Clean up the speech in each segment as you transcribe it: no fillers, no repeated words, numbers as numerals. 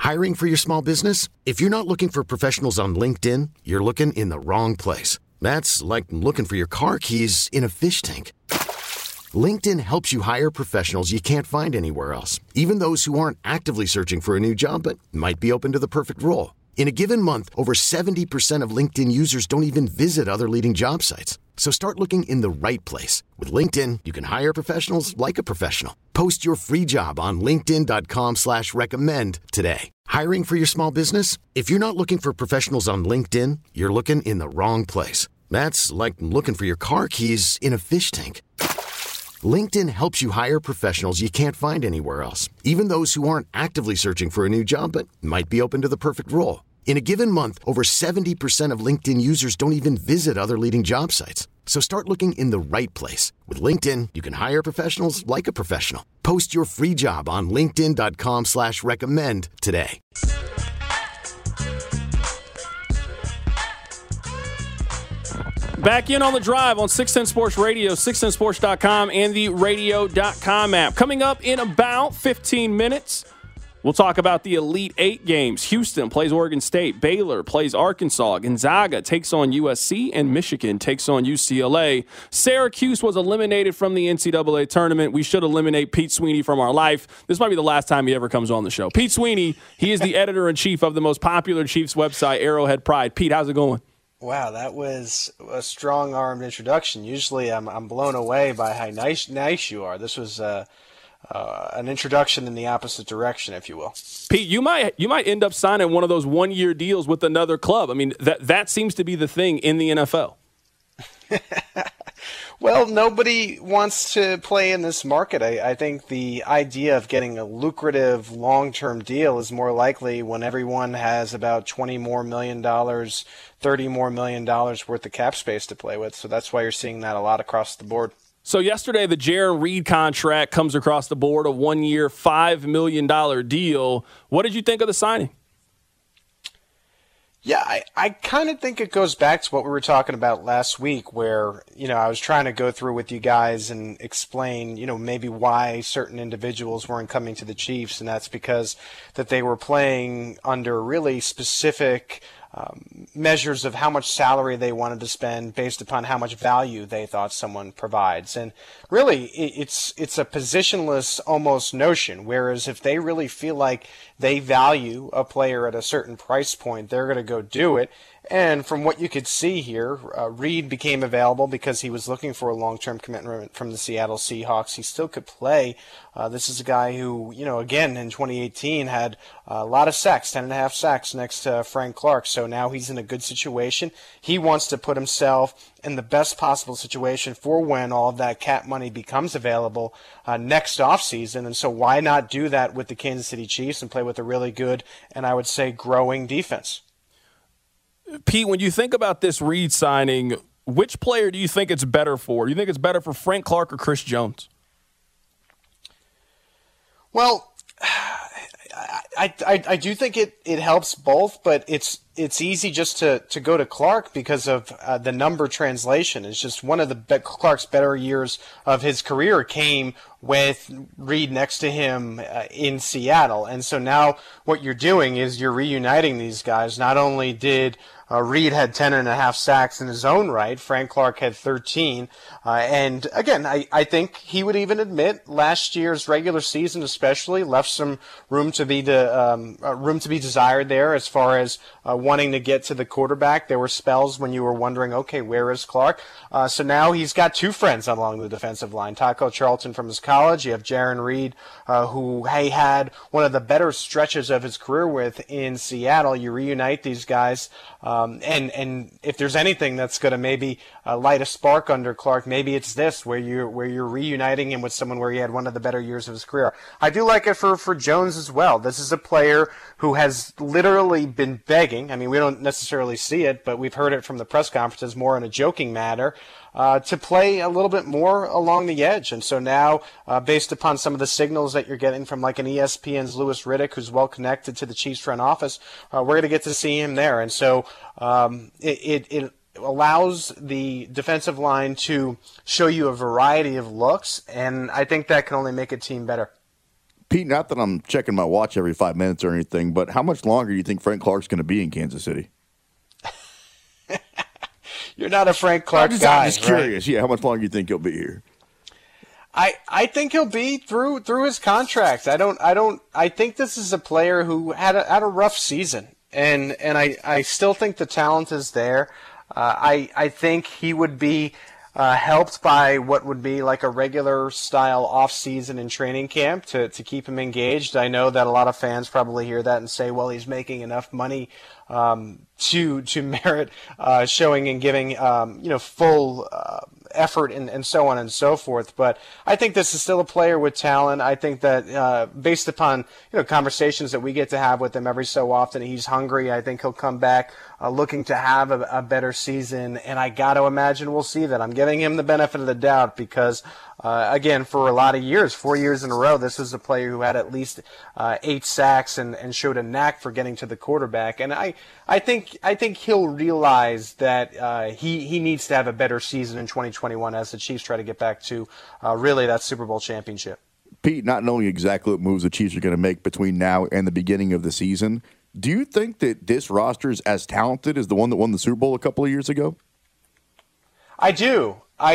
Hiring for your small business? If you're not looking for professionals on LinkedIn, you're looking in the wrong place. That's like looking for your car keys in a fish tank. LinkedIn helps you hire professionals you can't find anywhere else, even those who aren't actively searching for a new job but might be open to the perfect role. In a given month, over 70% of LinkedIn users don't even visit other leading job sites. So start looking in the right place. With LinkedIn, you can hire professionals like a professional. Post your free job on linkedin.com/recommend today. Hiring for your small business? If you're not looking for professionals on LinkedIn, you're looking in the wrong place. That's like looking for your car keys in a fish tank. LinkedIn helps you hire professionals you can't find anywhere else, even those who aren't actively searching for a new job but might be open to the perfect role. In a given month, over 70% of LinkedIn users don't even visit other leading job sites. So start looking in the right place. With LinkedIn, you can hire professionals like a professional. Post your free job on linkedin.com/recommend today. Back in on the drive on 610 Sports Radio, 610sports.com, and the radio.com app. Coming up in about 15 minutes, we'll talk about the Elite Eight games. Houston plays Oregon State. Baylor plays Arkansas. Gonzaga takes on USC. And Michigan takes on UCLA. Syracuse was eliminated from the NCAA tournament. We should eliminate Pete Sweeney from our life. This might be the last time he ever comes on the show. Pete Sweeney, he is the editor-in-chief of the most popular Chiefs website, Arrowhead Pride. Pete, how's it going? Wow, that was a strong-armed introduction. Usually I'm blown away by how nice you are. This was an introduction in the opposite direction, if you will. Pete, you might end up signing one of those one-year deals with another club. I mean, that seems to be the thing in the NFL. Well, nobody wants to play in this market. I think the idea of getting a lucrative long-term deal is more likely when everyone has about $20 more million, $30 more million worth of cap space to play with. So that's why you're seeing that a lot across the board. So yesterday, the Jarran Reed contract comes across the board, a one-year, $5 million deal. What did you think of the signing? Yeah, I kind of think it goes back to what we were talking about last week where, I was trying to go through with you guys and explain, maybe why certain individuals weren't coming to the Chiefs, and that's because that they were playing under really specific measures of how much salary they wanted to spend based upon how much value they thought someone provides. And really, it's a positionless almost notion, whereas if they really feel like they value a player at a certain price point, they're going to go do it. And from what you could see here, Reed became available because he was looking for a long-term commitment from the Seattle Seahawks. He still could play. This is a guy who, again, in 2018 had a lot of sacks, 10.5 sacks next to Frank Clark. So now he's in a good situation. He wants to put himself in the best possible situation for when all of that cap money becomes available next offseason. And so why not do that with the Kansas City Chiefs and play with a really good and I would say growing defense? Pete, when you think about this Reed signing, which player do you think it's better for? Do you think it's better for Frank Clark or Chris Jones? Well, I do think it helps both, but it's easy just to go to Clark because of the number translation. It's just one of Clark's better years of his career came with Reed next to him in Seattle. And so now what you're doing is you're reuniting these guys. Not only did Reed had 10.5 sacks in his own right. Frank Clark had 13. And again, I think he would even admit last year's regular season especially left some room to be desired there as far as wanting to get to the quarterback. There were spells when you were wondering, okay, where is Clark? So now he's got two friends along the defensive line. Taco Charlton from his college. You have Jarran Reed, who he had one of the better stretches of his career with in Seattle. You reunite these guys. And if there's anything that's going to maybe light a spark under Clark, maybe it's this, where you're reuniting him with someone where he had one of the better years of his career. I do like it for Jones as well. This is a player who has literally been begging. I mean, we don't necessarily see it, but we've heard it from the press conferences more in a joking manner, to play a little bit more along the edge. And so now, based upon some of the signals that you're getting from like an ESPN's Louis Riddick, who's well connected to the Chiefs front office, we're going to get to see him there. And so it allows the defensive line to show you a variety of looks, and I think that can only make a team better. Pete, not that I'm checking my watch every 5 minutes or anything, but how much longer do you think Frank Clark's going to be in Kansas City? You're not a Frank Clark guy. I'm just curious. Right? Yeah, how much longer do you think he'll be here? I think he'll be through his contract. I think this is a player who had a rough season, and I still think the talent is there. I think he would be helped by what would be like a regular style off season and training camp to keep him engaged. I know that a lot of fans probably hear that and say, well, he's making enough money to merit showing and giving full effort and so on and so forth. But I think this is still a player with talent. I think that based upon conversations that we get to have with him every so often, he's hungry. I think he'll come back looking to have a better season, and I got to imagine we'll see that. I'm giving him the benefit of the doubt because again, for a lot of years, 4 years in a row, this was a player who had at least 8 sacks and showed a knack for getting to the quarterback. And I think he'll realize that he needs to have a better season in 2021 as the Chiefs try to get back to really that Super Bowl championship. Pete, not knowing exactly what moves the Chiefs are going to make between now and the beginning of the season, do you think that this roster is as talented as the one that won the Super Bowl a couple of years ago? I do.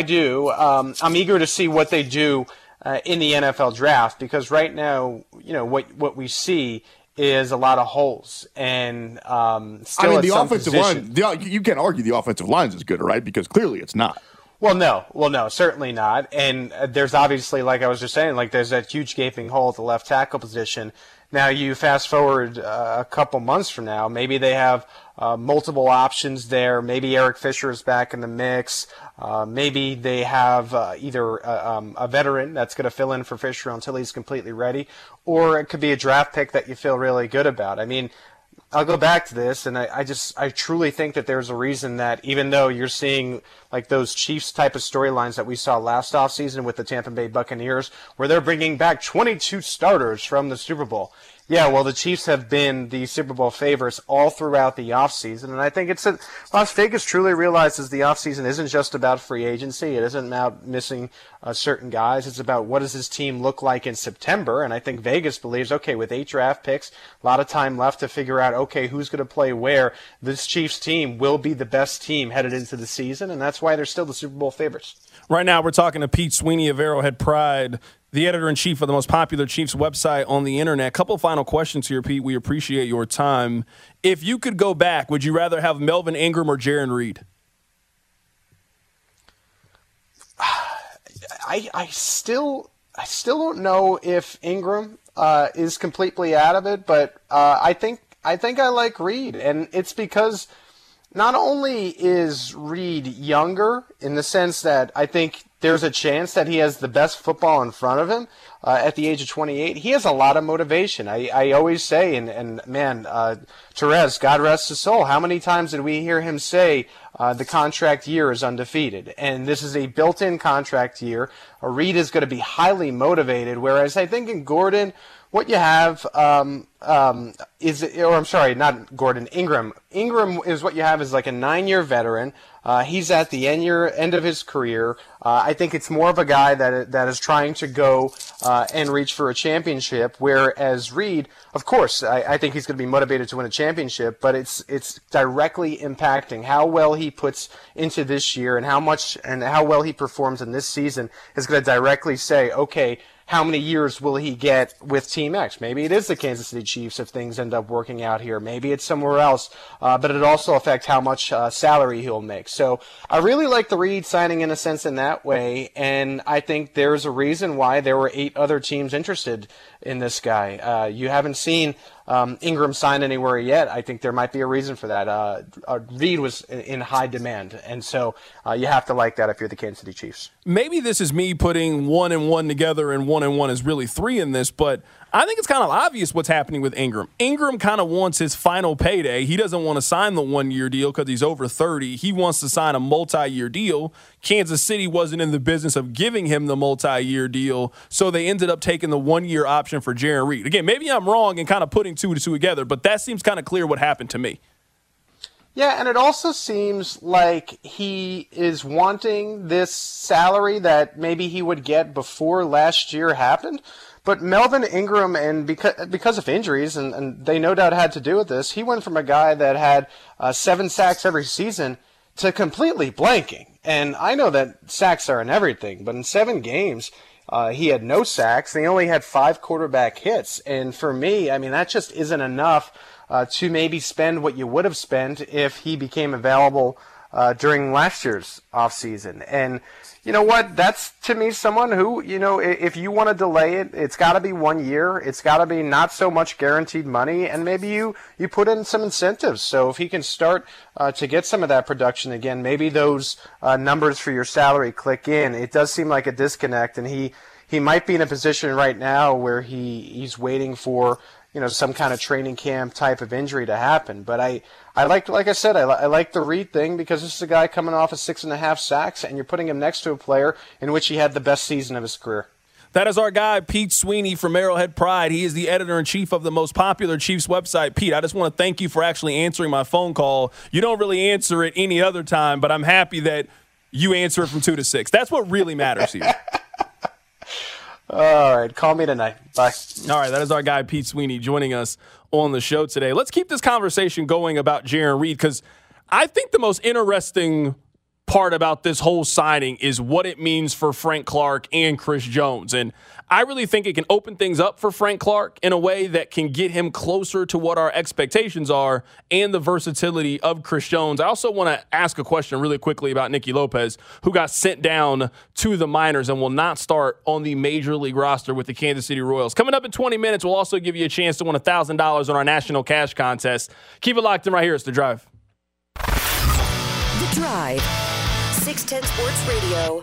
I'm eager to see what they do in the NFL draft because right now, what we see is a lot of holes and still the offensive line. You can't argue the offensive line is good, right? Because clearly it's not. Well, no, certainly not. And there's obviously, like I was just saying, like there's that huge gaping hole at the left tackle position. Now you fast forward a couple months from now, maybe they have multiple options there. Maybe Eric Fisher is back in the mix. Maybe they have either a veteran that's going to fill in for Fisher until he's completely ready, or it could be a draft pick that you feel really good about. I mean, I'll go back to this, and I truly think that there's a reason that even though you're seeing like those Chiefs type of storylines that we saw last offseason with the Tampa Bay Buccaneers, where they're bringing back 22 starters from the Super Bowl. Yeah, well, the Chiefs have been the Super Bowl favorites all throughout the offseason, and I think it's that Las Vegas truly realizes the offseason isn't just about free agency. It isn't about missing certain guys. It's about what does this team look like in September, and I think Vegas believes, okay, with 8 draft picks, a lot of time left to figure out, okay, who's going to play where. This Chiefs team will be the best team headed into the season, and that's why they're still the Super Bowl favorites. Right now, we're talking to Pete Sweeney of Arrowhead Pride, the editor-in-chief of the most popular Chiefs website on the internet. Couple final questions here, Pete. We appreciate your time. If you could go back, would you rather have Melvin Ingram or Jarran Reed? I still don't know if Ingram is completely out of it, but I think I like Reed, and it's because not only is Reed younger in the sense that I think there's a chance that he has the best football in front of him at the age of 28. He has a lot of motivation. I always say, and man, Therese, God rest his soul, how many times did we hear him say the contract year is undefeated? And this is a built-in contract year. Reed is going to be highly motivated, whereas I think in Gordon, what you have Ingram. Ingram is what you have is like a 9-year veteran. He's at the end of his career. I think it's more of a guy that is trying to go and reach for a championship, whereas Reed, of course, I think he's going to be motivated to win a championship, but it's directly impacting how well he puts into this year and how well he performs in this season is going to directly say, okay, how many years will he get with Team X? Maybe it is the Kansas City Chiefs if things end up working out here. Maybe it's somewhere else, but it also affects how much salary he'll make. So I really like the Reed signing in a sense in that way, and I think there's a reason why there were 8 other teams interested in this guy. You haven't seen Ingram sign anywhere yet. I think there might be a reason for that. Reed was in high demand, and so you have to like that if you're the Kansas City Chiefs. Maybe this is me putting 1 and 1 together, and 1 and 1 is really 3 in this, but I think it's kind of obvious what's happening with Ingram. Ingram kind of wants his final payday. He doesn't want to sign the 1-year deal because he's over 30. He wants to sign a multi-year deal. Kansas City wasn't in the business of giving him the multi-year deal, so they ended up taking the 1-year option for Jarran Reed. Again, maybe I'm wrong and kind of putting 2 to 2 together, but that seems kind of clear what happened to me. Yeah, and it also seems like he is wanting this salary that maybe he would get before last year happened, But Melvin Ingram, and because of injuries, and they no doubt had to do with this, he went from a guy that had 7 sacks every season to completely blanking. And I know that sacks are in everything, but in 7 games, he had no sacks, and he only had 5 quarterback hits. And for me, I mean, that just isn't enough to maybe spend what you would have spent if he became available during last year's offseason. And you know what? That's, to me, someone who, if you want to delay it, it's got to be 1 year. It's got to be not so much guaranteed money, and maybe you put in some incentives. So if he can start to get some of that production again, maybe those numbers for your salary click in. It does seem like a disconnect, and he might be in a position right now where he's waiting for some kind of training camp type of injury to happen. But I like I said, I like the Reed thing because this is a guy coming off of 6.5 sacks, and you're putting him next to a player in which he had the best season of his career. That is our guy, Pete Sweeney from Arrowhead Pride. He is the editor-in-chief of the most popular Chiefs website. Pete, I just want to thank you for actually answering my phone call. You don't really answer it any other time, but I'm happy that you answer it from 2 to 6. That's what really matters here. All right, call me tonight. Bye. All right, that is our guy, Pete Sweeney, joining us on the show today. Let's keep this conversation going about Jarran Reed, because I think the most interesting part about this whole signing is what it means for Frank Clark and Chris Jones. And I really think it can open things up for Frank Clark in a way that can get him closer to what our expectations are and the versatility of Chris Jones. I also want to ask a question really quickly about Nicky Lopez, who got sent down to the minors and will not start on the Major League roster with the Kansas City Royals. Coming up in 20 minutes, we'll also give you a chance to win $1,000 on our National Cash Contest. Keep it locked in right here. It's The Drive. The Drive. 610 Sports Radio.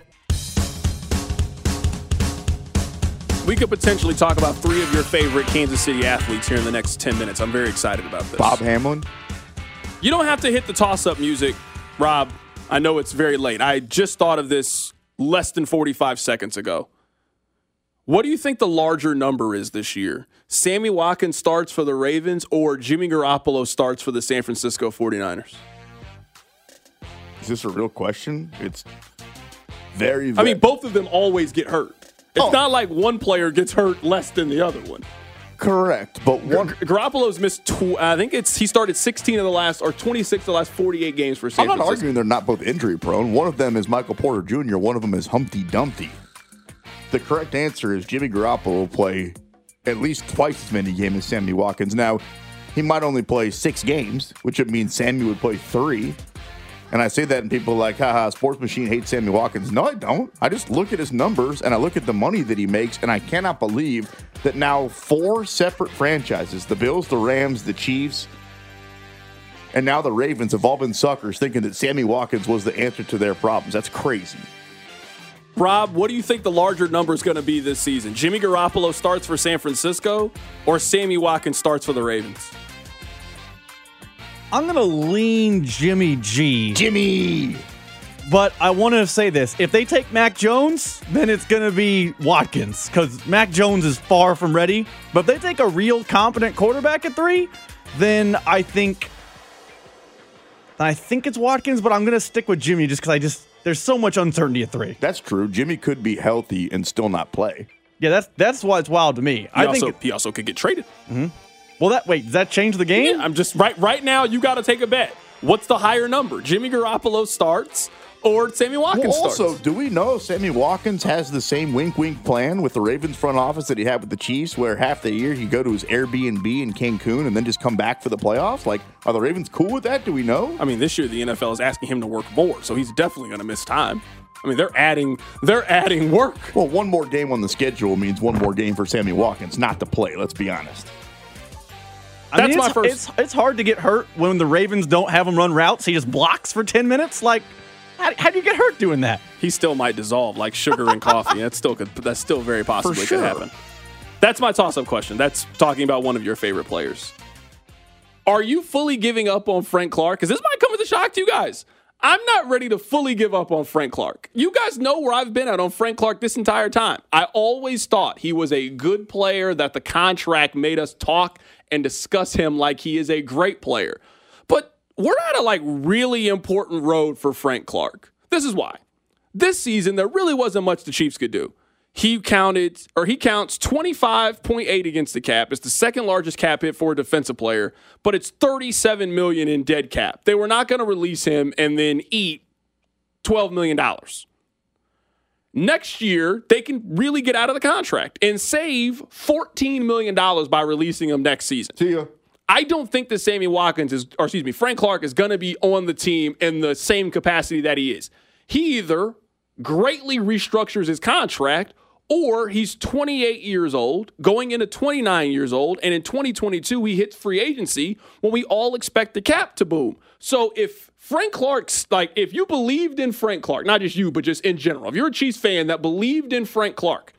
We could potentially talk about 3 of your favorite Kansas City athletes here in the next 10 minutes. I'm very excited about this. Bob Hamlin. You don't have to hit the toss-up music, Rob. I know it's very late. I just thought of this less than 45 seconds ago. What do you think the larger number is this year? Sammy Watkins starts for the Ravens or Jimmy Garoppolo starts for the San Francisco 49ers? Is this a real question? It's very I mean, both of them always get hurt. It's not like one player gets hurt less than the other one. Correct, but Garoppolo's missed. I think he started 16 of the last, or 26 of the last 48 games for San Francisco. I'm not arguing they're not both injury prone. One of them is Michael Porter Jr. One of them is Humpty Dumpty. The correct answer is Jimmy Garoppolo will play at least twice as many games as Sammy Watkins. Now, he might only play 6 games, which would mean Sammy would play 3. And I say that and people are like, haha, Sports Machine hates Sammy Watkins. No, I don't. I just look at his numbers and I look at the money that he makes, and I cannot believe that now 4 separate franchises, the Bills, the Rams, the Chiefs, and now the Ravens have all been suckers thinking that Sammy Watkins was the answer to their problems. That's crazy. Rob, what do you think the larger number is going to be this season? Jimmy Garoppolo starts for San Francisco or Sammy Watkins starts for the Ravens? I'm going to lean Jimmy G. Jimmy! But I want to say this. If they take Mac Jones, then it's going to be Watkins because Mac Jones is far from ready. But if they take a real competent quarterback at 3, then I think it's Watkins, but I'm going to stick with Jimmy just because there's so much uncertainty at 3. That's true. Jimmy could be healthy and still not play. Yeah, that's why it's wild to me. He also could get traded. Mm-hmm. Well, does that change the game? Yeah, I'm just right now. You got to take a bet. What's the higher number? Jimmy Garoppolo starts or Sammy Watkins starts? Also, do we know Sammy Watkins has the same wink-wink plan with the Ravens front office that he had with the Chiefs, where half the year he'd go to his Airbnb in Cancun and then just come back for the playoffs? Like, are the Ravens cool with that? Do we know? I mean, this year the NFL is asking him to work more, so he's definitely going to miss time. I mean, they're adding work. Well, one more game on the schedule means one more game for Sammy Watkins not to play. Let's be honest. It's hard to get hurt when the Ravens don't have him run routes. He just blocks for 10 minutes. Like, how do you get hurt doing that? He still might dissolve like sugar in coffee. That's still very possibly could happen. That's my toss-up question. That's talking about one of your favorite players. Are you fully giving up on Frank Clark? Because this might come as a shock to you guys. I'm not ready to fully give up on Frank Clark. You guys know where I've been at on Frank Clark this entire time. I always thought he was a good player, that the contract made us talk and discuss him like he is a great player. But we're at a really important road for Frank Clark. This is why. This season, there really wasn't much the Chiefs could do. he counts 25.8 against the cap. It's the second largest cap hit for a defensive player, but it's $37 million in dead cap. They were not going to release him and then eat $12 million. Next year, they can really get out of the contract and save $14 million by releasing him next season. See ya. I don't think that Frank Clark is going to be on the team in the same capacity that he is. He either greatly restructures his contract or he's 28 years old, going into 29 years old, and in 2022 he hits free agency when we all expect the cap to boom. So if Frank Clark's, if you believed in Frank Clark, not just you, but just in general, if you're a Chiefs fan that believed in Frank Clark,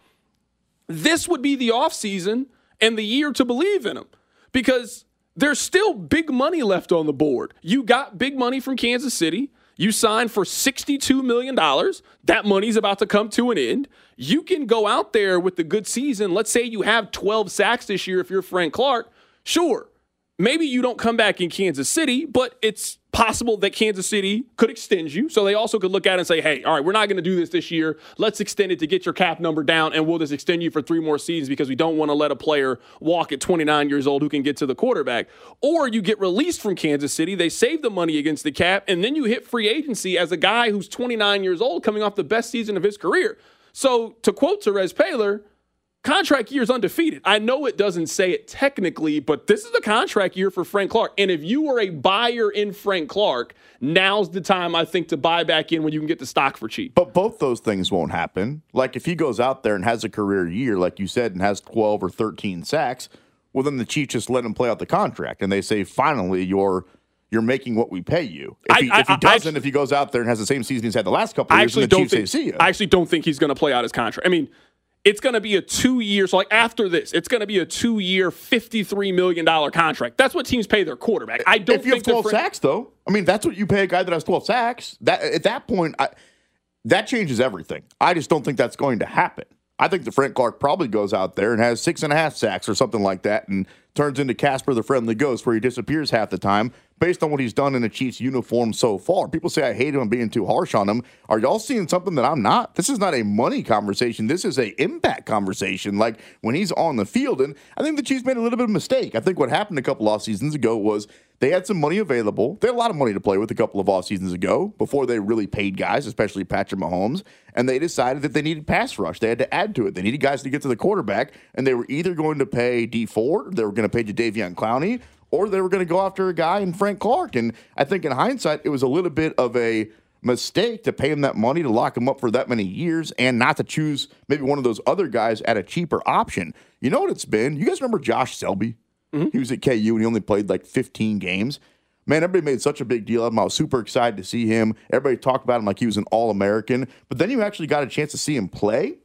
this would be the offseason and the year to believe in him because there's still big money left on the board. You got big money from Kansas City. You signed for $62 million. That money's about to come to an end. You can go out there with the good season. Let's say you have 12 sacks this year if you're Frank Clark. Sure, maybe you don't come back in Kansas City, but it's possible that Kansas City could extend you. So they also could look at it and say, hey, all right, we're not going to do this year. Let's extend it to get your cap number down, and we'll just extend you for 3 more seasons because we don't want to let a player walk at 29 years old who can get to the quarterback. Or you get released from Kansas City, they save the money against the cap, and then you hit free agency as a guy who's 29 years old coming off the best season of his career. So to quote Terez Paylor, contract year is undefeated. I know it doesn't say it technically, but this is the contract year for Frank Clark. And if you were a buyer in Frank Clark, now's the time, I think, to buy back in when you can get the stock for cheap. But both those things won't happen. Like if he goes out there and has a career year, like you said, and has 12 or 13 sacks, well, then the Chiefs just let him play out the contract. And they say, finally, you're making what we pay you. If he goes out there and has the same season he's had the last couple of years, the Chiefs say, see ya. I actually don't think he's going to play out his contract. I mean, it's going to be a 2-year, so after this, it's going to be a 2-year, $53 million contract. That's what teams pay their quarterback. I don't if you have 12 sacks, though, I mean, that's what you pay a guy that has 12 sacks. At that point, that changes everything. I just don't think that's going to happen. I think that Frank Clark probably goes out there and has 6.5 sacks or something like that and turns into Casper the Friendly Ghost where he disappears half the time based on what he's done in a Chiefs uniform so far. People say I hate him and being too harsh on him. Are y'all seeing something that I'm not? This is not a money conversation. This is a impact conversation, like when he's on the field. And I think the Chiefs made a little bit of a mistake. I think what happened a couple off seasons ago was they had some money available. They had a lot of money to play with a couple of off seasons ago before they really paid guys, especially Patrick Mahomes. And they decided that they needed pass rush. They had to add to it. They needed guys to get to the quarterback. And they were either going to pay Dee Ford, they were going to pay Jadeveon Clowney, or they were going to go after a guy in Frank Clark. And I think in hindsight, it was a little bit of a mistake to pay him that money, to lock him up for that many years, and not to choose maybe one of those other guys at a cheaper option. You know what it's been? You guys remember Josh Selby? Mm-hmm. He was at KU, and he only played like 15 games. Man, everybody made such a big deal of him. I was super excited to see him. Everybody talked about him like he was an All-American. But then you actually got a chance to see him play.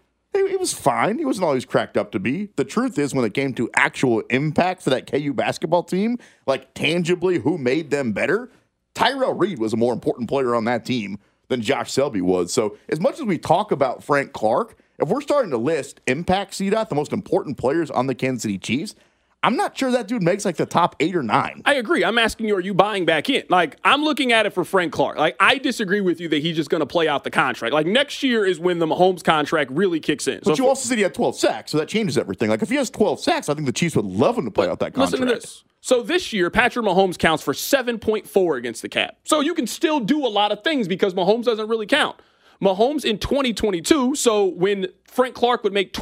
He was fine. He wasn't always cracked up to be. The truth is, when it came to actual impact for that KU basketball team, like tangibly who made them better, Tyrell Reed was a more important player on that team than Josh Selby was. So as much as we talk about Frank Clark, if we're starting to list impact CDOT, the most important players on the Kansas City Chiefs, I'm not sure that dude makes like the top 8 or 9. I agree. I'm asking you, are you buying back in? Like, I'm looking at it for Frank Clark. Like, I disagree with you that he's just going to play out the contract. Like, next year is when the Mahomes contract really kicks in. But you also said he had 12 sacks, so that changes everything. Like, if he has 12 sacks, I think the Chiefs would love him to play out that contract. Listen to this. So this year, Patrick Mahomes counts for 7.4 against the cap. So you can still do a lot of things because Mahomes doesn't really count. Mahomes in 2022, so when Frank Clark would make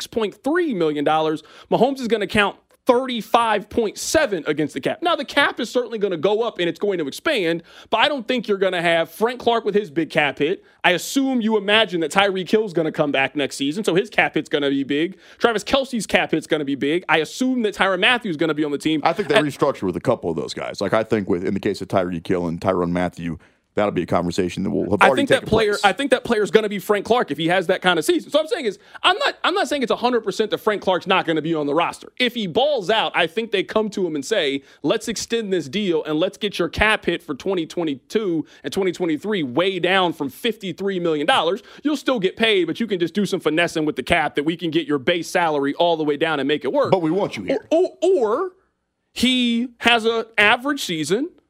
$26.3 million, Mahomes is going to count 35.7 against the cap. Now, the cap is certainly going to go up and it's going to expand, but I don't think you're going to have Frank Clark with his big cap hit. I assume you imagine that Tyreek Hill's going to come back next season, so his cap hit's going to be big. Travis Kelce's cap hit's going to be big. I assume that Tyrann Mathieu is going to be on the team. I think they restructure with a couple of those guys. Like, I think in the case of Tyreek Hill and Tyrann Mathieu, that'll be a conversation that will have already taken place. I think that player is going to be Frank Clark if he has that kind of season. So I'm saying is, I'm not saying it's 100% that Frank Clark's not going to be on the roster. If he balls out, I think they come to him and say, let's extend this deal and let's get your cap hit for 2022 and 2023 way down from $53 million. You'll still get paid, but you can just do some finessing with the cap that we can get your base salary all the way down and make it work. But we want you here. Or he has an average season,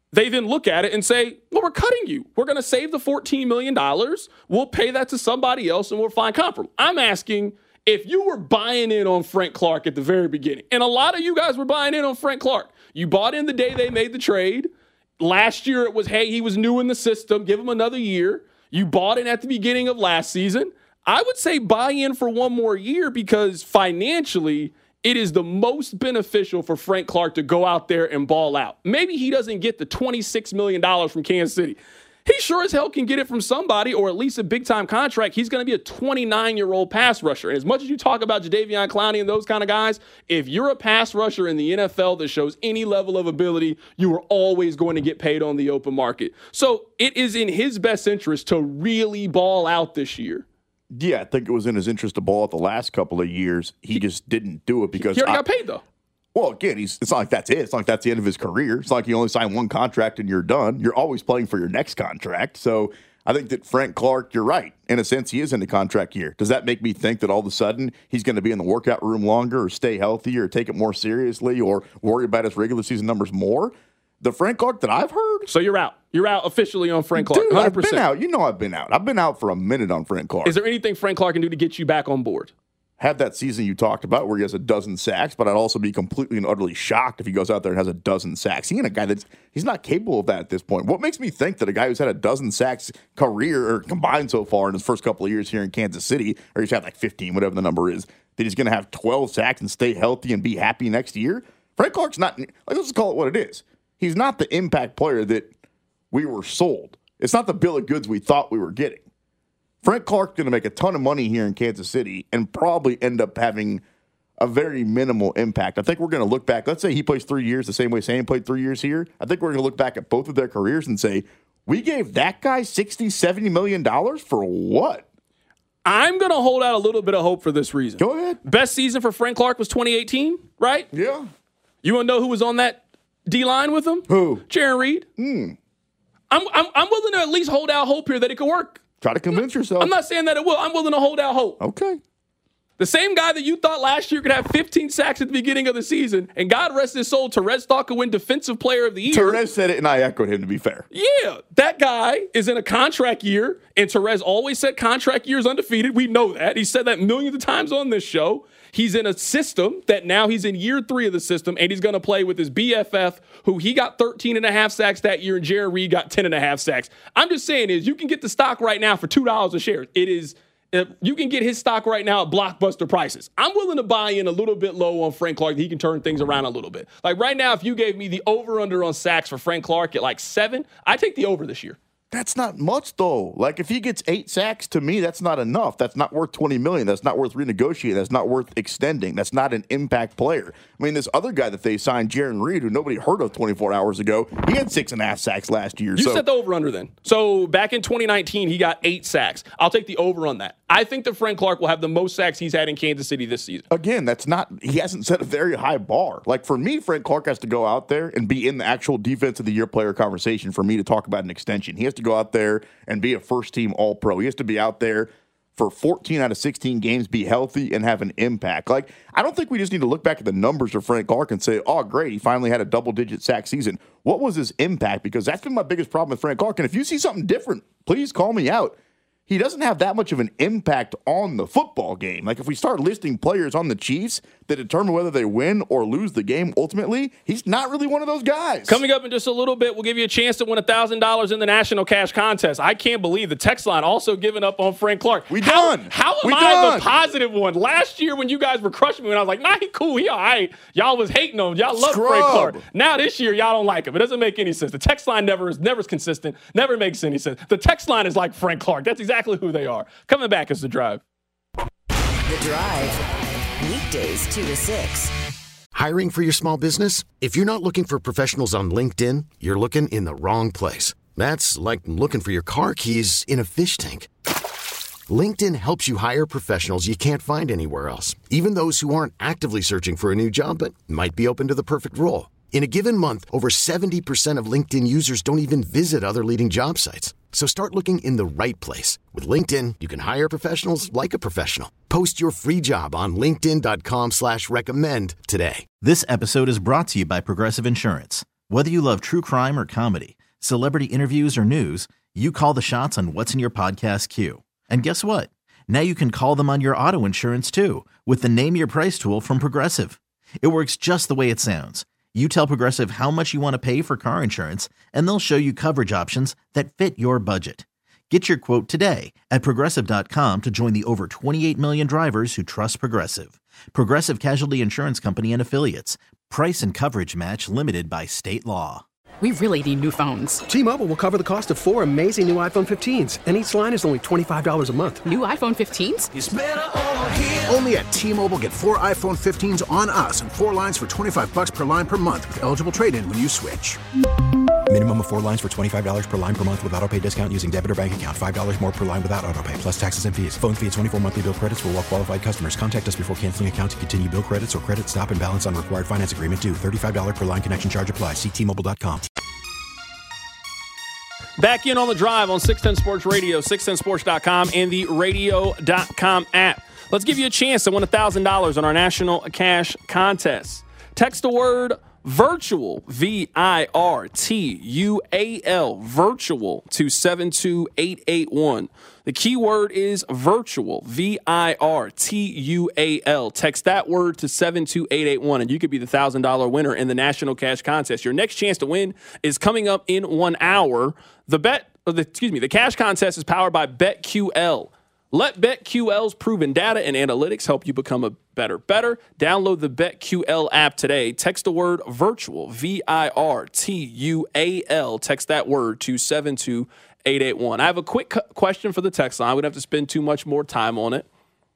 they then look at it and say, well, we're cutting you. We're going to save the $14 million. We'll pay that to somebody else and we'll find comparable. I'm asking, if you were buying in on Frank Clark at the very beginning, and a lot of you guys were buying in on Frank Clark, you bought in the day they made the trade. Last year it was, hey, he was new in the system, give him another year. You bought in at the beginning of last season. I would say buy in for one more year because financially, it is the most beneficial for Frank Clark to go out there and ball out. Maybe he doesn't get the $26 million from Kansas City. He sure as hell can get it from somebody, or at least a big-time contract. He's going to be a 29-year-old pass rusher. And as much as you talk about Jadeveon Clowney and those kind of guys, if you're a pass rusher in the NFL that shows any level of ability, you are always going to get paid on the open market. So it is in his best interest to really ball out this year. Yeah, I think it was in his interest to ball out the last couple of years. He just didn't do it because he already got paid, though. Well, again, it's not like that's it. It's not like that's the end of his career. It's not like you only sign one contract and you're done. You're always playing for your next contract. So I think that Frank Clark, you're right. In a sense, he is in the contract year. Does that make me think that all of a sudden he's going to be in the workout room longer or stay healthy or take it more seriously or worry about his regular season numbers more? The Frank Clark that I've heard? So you're out. You're out officially on Frank Clark. Dude, 100%. I've been out. You know I've been out. I've been out for a minute on Frank Clark. Is there anything Frank Clark can do to get you back on board? Had that season you talked about where he has a dozen sacks, but I'd also be completely and utterly shocked if he goes out there and has a dozen sacks. He ain't a guy he's not capable of that at this point. What makes me think that a guy who's had a dozen sacks career or combined so far in his first couple of years here in Kansas City, or he's had like 15, whatever the number is, that he's going to have 12 sacks and stay healthy and be happy next year? Frank Clark's not, let's just call it what it is. He's not the impact player that we were sold. It's not the bill of goods we thought we were getting. Frank Clark's going to make a ton of money here in Kansas City and probably end up having a very minimal impact. I think we're going to look back. Let's say he plays 3 years the same way Sam played 3 years here. I think we're going to look back at both of their careers and say, we gave that guy $60, $70 million for what? I'm going to hold out a little bit of hope for this reason. Go ahead. Best season for Frank Clark was 2018, right? Yeah. You want to know who was on that D-line with him? Who? Jaron Reed. I'm willing to at least hold out hope here that it could work. Try to convince yourself. I'm not saying that it will. I'm willing to hold out hope. Okay. The same guy that you thought last year could have 15 sacks at the beginning of the season, and God rest his soul, Terez thought could win Defensive Player of the Year. Terez said it, and I echoed him, to be fair. Yeah, that guy is in a contract year, and Terez always said contract years undefeated. We know that. He said that millions of times on this show. He's in a system that now he's in year 3 of the system, and he's going to play with his BFF, who he got 13.5 sacks that year, and Jaron Reed got 10.5 sacks. I'm just saying is you can get the stock right now for $2 a share. It is you can get his stock right now at blockbuster prices. I'm willing to buy in a little bit low on Frank Clark. He can turn things around a little bit. Like right now, if you gave me the over-under on sacks for Frank Clark at like 7, I'd take the over this year. That's not much, though. Like, if he gets 8 sacks, to me, that's not enough. That's not worth $20 million. That's not worth renegotiating. That's not worth extending. That's not an impact player. I mean, this other guy that they signed, Jaron Reed, who nobody heard of 24 hours ago, he had 6.5 sacks last year. You set the over-under then. So back in 2019, he got 8 sacks. I'll take the over on that. I think that Frank Clark will have the most sacks he's had in Kansas City this season. Again, he hasn't set a very high bar. Like, for me, Frank Clark has to go out there and be in the actual Defense of the Year player conversation for me to talk about an extension. He has to go out there and be a first-team All-Pro. He has to be out there for 14 out of 16 games, be healthy, and have an impact. Like, I don't think we just need to look back at the numbers of Frank Clark and say, oh, great, he finally had a double-digit sack season. What was his impact? Because that's been my biggest problem with Frank Clark. And if you see something different, please call me out. He doesn't have that much of an impact on the football game. Like, if we start listing players on the Chiefs that determine whether they win or lose the game ultimately, he's not really one of those guys. Coming up in just a little bit, we'll give you a chance to win $1,000 in the National Cash Contest. I can't believe the text line also giving up on Frank Clark. How am I the positive one? Last year when you guys were crushing me, when I was like, nah, he cool, he all right. Y'all was hating on him. Y'all love Frank Clark. Now this year, y'all don't like him. It doesn't make any sense. The text line never is consistent, never makes any sense. The text line is like Frank Clark. That's exactly who they are. Coming back is The Drive. The Drive. Weekdays 2 to 6. Hiring for your small business? If you're not looking for professionals on LinkedIn, you're looking in the wrong place. That's like looking for your car keys in a fish tank. LinkedIn helps you hire professionals you can't find anywhere else, even those who aren't actively searching for a new job but might be open to the perfect role. In a given month, over 70% of LinkedIn users don't even visit other leading job sites. So start looking in the right place. With LinkedIn, you can hire professionals like a professional. Post your free job on linkedin.com/recommend today. This episode is brought to you by Progressive Insurance. Whether you love true crime or comedy, celebrity interviews or news, you call the shots on what's in your podcast queue. And guess what? Now you can call them on your auto insurance too with the Name Your Price tool from Progressive. It works just the way it sounds. You tell Progressive how much you want to pay for car insurance, and they'll show you coverage options that fit your budget. Get your quote today at Progressive.com to join the over 28 million drivers who trust Progressive. Progressive Casualty Insurance Company and Affiliates. Price and coverage match limited by state law. We really need new phones. T-Mobile will cover the cost of 4 amazing new iPhone 15s, and each line is only $25 a month. New iPhone 15s? It's better over here. Only at T-Mobile, get 4 iPhone 15s on us and 4 lines for $25 per line per month with eligible trade-in when you switch. Minimum of 4 lines for $25 per line per month with autopay discount using debit or bank account. $5 more per line without autopay, plus taxes and fees. Phone fee at 24 monthly bill credits for well-qualified customers. Contact us before canceling account to continue bill credits or credit stop and balance on required finance agreement due. $35 per line connection charge applies. See T-Mobile.com. Back in on the drive on 610 Sports Radio, 610sports.com, and the radio.com app. Let's give you a chance to win $1,000 on our national cash contest. Text the word virtual, VIRTUAL, virtual, to 72881. The key word is virtual, VIRTUAL. Text that word to 72881, and you could be the $1,000 winner in the national cash contest. Your next chance to win is coming up in 1 hour. The cash contest is powered by BetQL. Let BetQL's proven data and analytics help you become a better. Download the BetQL app today. Text the word virtual, VIRTUAL. Text that word to 72881. I have a quick question for the text line. We don't have to spend too much more time on it.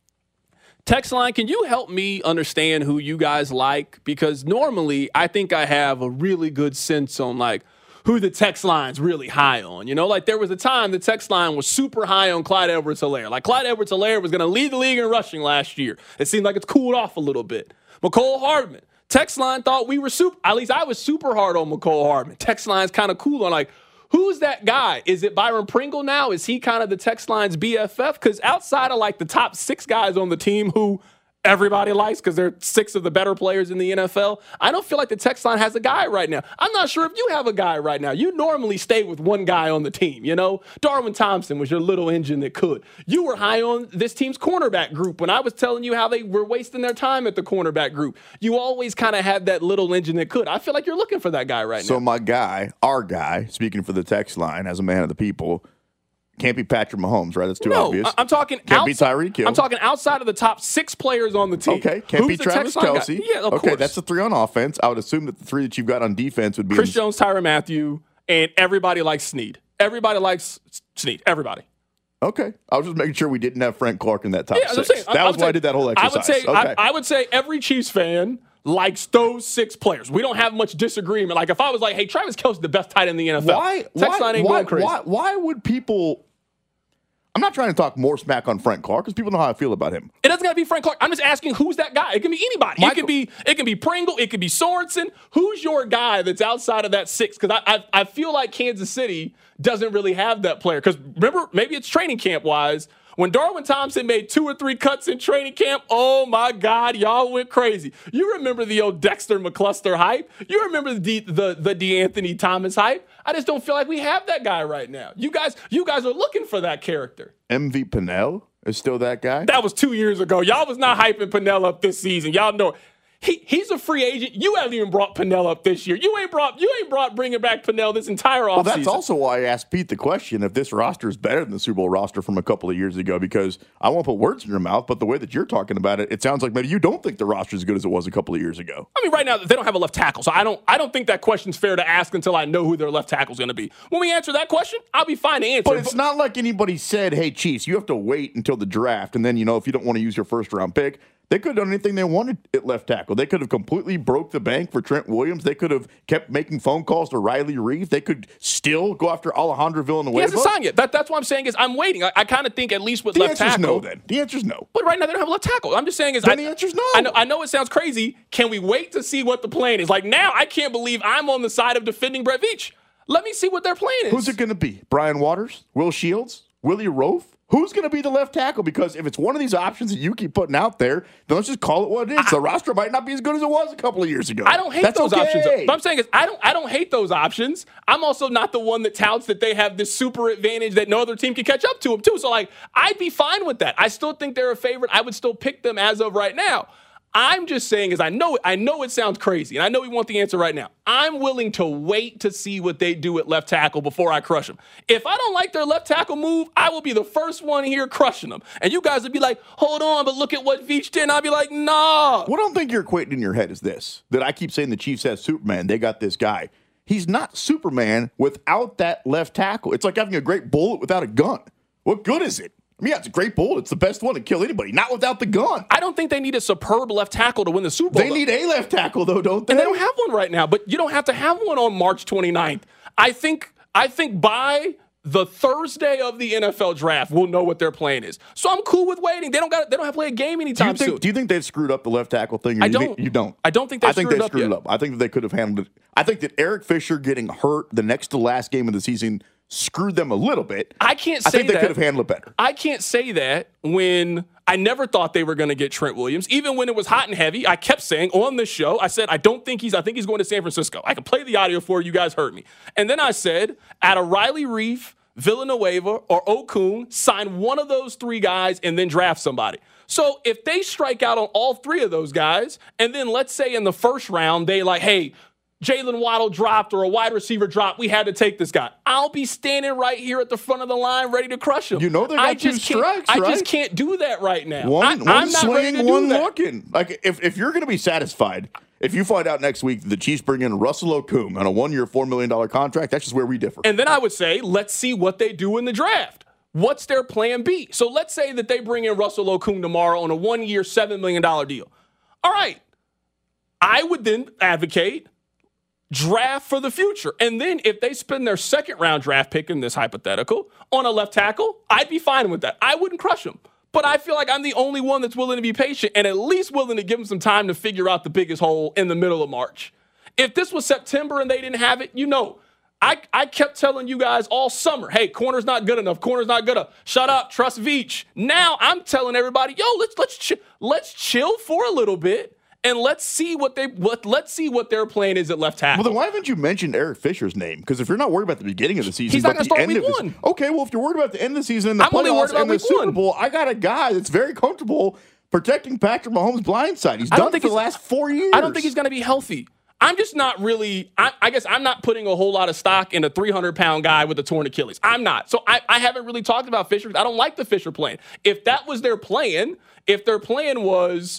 Text line, can you help me understand who you guys like? Because normally I think I have a really good sense on who the text line's really high on. You know, there was a time the text line was super high on Clyde Edwards-Helaire. Clyde Edwards-Helaire was going to lead the league in rushing last year. It seemed like it's cooled off a little bit. McCole Hardman. Text line thought we were at least I was super hard on McCole Hardman. Text line's kind of cool on who's that guy? Is it Byron Pringle now? Is he kind of the text line's BFF? Because outside of the top 6 guys on the team who everybody likes because they're 6 of the better players in the NFL, I don't feel like the text line has a guy right now. I'm not sure if you have a guy right now. You normally stay with one guy on the team, you know? Darwin Thompson was your little engine that could. You were high on this team's cornerback group when I was telling you how they were wasting their time at the cornerback group. You always kind of had that little engine that could. I feel like you're looking for that guy right now. So my guy, our guy, speaking for the text line as a man of the people, can't be Patrick Mahomes, right? That's too obvious. I'm talking can't be Tyreek Hill. I'm talking outside of the top 6 players on the team. Okay, can't be Travis Kelce. Yeah, of course. That's the 3 on offense. I would assume that the 3 that you've got on defense would be Chris Jones, Tyrann Mathieu, and everybody likes Snead. Everybody likes Snead. Everybody. Okay, I was just making sure we didn't have Frank Clark in that top 6. Saying, that was why I did that whole exercise. I would say every Chiefs fan likes those 6 players. We don't have much disagreement. If I was hey, Travis Kelce's the best tight end in the NFL. Why would people? I'm not trying to talk more smack on Frank Clark because people know how I feel about him. It doesn't got to be Frank Clark. I'm just asking who's that guy. It can be anybody. It can be Pringle. It can be Sorensen. Who's your guy that's outside of that 6? Because I feel like Kansas City doesn't really have that player. Because remember, maybe it's training camp wise. When Darwin Thompson made 2 or 3 cuts in training camp, oh my God, y'all went crazy. You remember the old Dexter McCluster hype? You remember the DeAnthony Thomas hype? I just don't feel like we have that guy right now. You guys are looking for that character. MV Pennell is still that guy? That was 2 years ago. Y'all was not hyping Pennell up this season. Y'all know he's a free agent. You haven't even brought Pennell up this year. You ain't brought bringing back Pennell this entire offseason. Well, that's also why I asked Pete the question if this roster is better than the Super Bowl roster from a couple of years ago, because I won't put words in your mouth, but the way that you're talking about it, it sounds like maybe you don't think the roster is as good as it was a couple of years ago. I mean, right now they don't have a left tackle, so I don't think that question's fair to ask until I know who their left tackle is going to be. When we answer that question, I'll be fine to answer. But it's not like anybody said, "Hey, Chiefs, you have to wait until the draft, and then if you don't want to use your first round pick." They could have done anything they wanted at left tackle. They could have completely broke the bank for Trent Williams. They could have kept making phone calls to Riley Reeve. They could still go after Alejandro Villanueva. He hasn't signed yet. That's what I'm saying is I'm waiting. I kind of think at least with left tackle. No, then. The answer's no. But right now they don't have a left tackle. I'm just saying is then the answer's no. I know it sounds crazy. Can we wait to see what the plan is? Now I can't believe I'm on the side of defending Brett Veach. Let me see what their plan is. Who's it going to be? Brian Waters? Will Shields? Willie Roaf? Who's going to be the left tackle? Because if it's one of these options that you keep putting out there, then let's just call it what it is. The roster might not be as good as it was a couple of years ago. I don't hate those options. What I'm saying is I don't hate those options. I'm also not the one that touts that they have this super advantage that no other team can catch up to them too. So like I'd be fine with that. I still think they're a favorite. I would still pick them as of right now. I'm just saying is I know it sounds crazy, and I know we want the answer right now. I'm willing to wait to see what they do at left tackle before I crush them. If I don't like their left tackle move, I will be the first one here crushing them. And you guys would be like, hold on, but look at what Veach did. And I'll be like, nah. What I don't think you're equating in your head is this, that I keep saying the Chiefs have Superman. They got this guy. He's not Superman without that left tackle. It's like having a great bullet without a gun. What good is it? I mean, yeah, it's a great bullet. It's the best one to kill anybody, not without the gun. I don't think they need a superb left tackle to win the Super Bowl. They need a left tackle, though, don't they? And they don't have one right now, but you don't have to have one on March 29th. I think by the Thursday of the NFL draft, we'll know what their plan is. So I'm cool with waiting. They don't have to play a game anytime soon. Do you think they've screwed up the left tackle thing? I don't. You don't? I don't think they've screwed it up. I think that they could have handled it. I think that Eric Fisher getting hurt the next to last game of the season screwed them a little bit. I think they could have handled it better. I can't say that when I never thought they were going to get Trent Williams. Even when it was hot and heavy, I kept saying on this show, I said, I think he's going to San Francisco. I can play the audio for you. You guys heard me. And then I said, out of Riley Reif, Villanueva, or Okung, sign one of those three guys and then draft somebody. So if they strike out on all three of those guys, and then let's say in the first round, they like, hey, Jalen Waddle dropped or a wide receiver dropped, we had to take this guy. I'll be standing right here at the front of the line ready to crush him. You know they got 2 strikes, right? I just can't do that right now. One I'm swinging, not one looking. Like, if you're going to be satisfied, if you find out next week that the Chiefs bring in Russell Okung on a 1-year, $4 million contract, that's just where we differ. And then I would say, let's see what they do in the draft. What's their plan B? So let's say that they bring in Russell Okung tomorrow on a 1-year, $7 million deal. All right. I would then advocate draft for the future. And then if they spend their second-round draft pick in this hypothetical on a left tackle, I'd be fine with that. I wouldn't crush them. But I feel like I'm the only one that's willing to be patient and at least willing to give them some time to figure out the biggest hole in the middle of March. If this was September and they didn't have it, I kept telling you guys all summer, hey, corner's not good enough. Corner's not good enough. Shut up. Trust Veach. Now I'm telling everybody, let's chill for a little bit. And let's see what their plan is at left tackle. Well, then why haven't you mentioned Eric Fisher's name? Because if you're not worried about the beginning of the season, he's not going to start week 1. Okay, well, if you're worried about the end of the season and the playoffs and the Super Bowl, I got a guy that's very comfortable protecting Patrick Mahomes' blind side. He's done it for the last 4 years. I don't think he's going to be healthy. I'm just not really, I guess I'm not putting a whole lot of stock in a 300-pound guy with a torn Achilles. I'm not. So I haven't really talked about Fisher. I don't like the Fisher plan. If that was their plan, if their plan was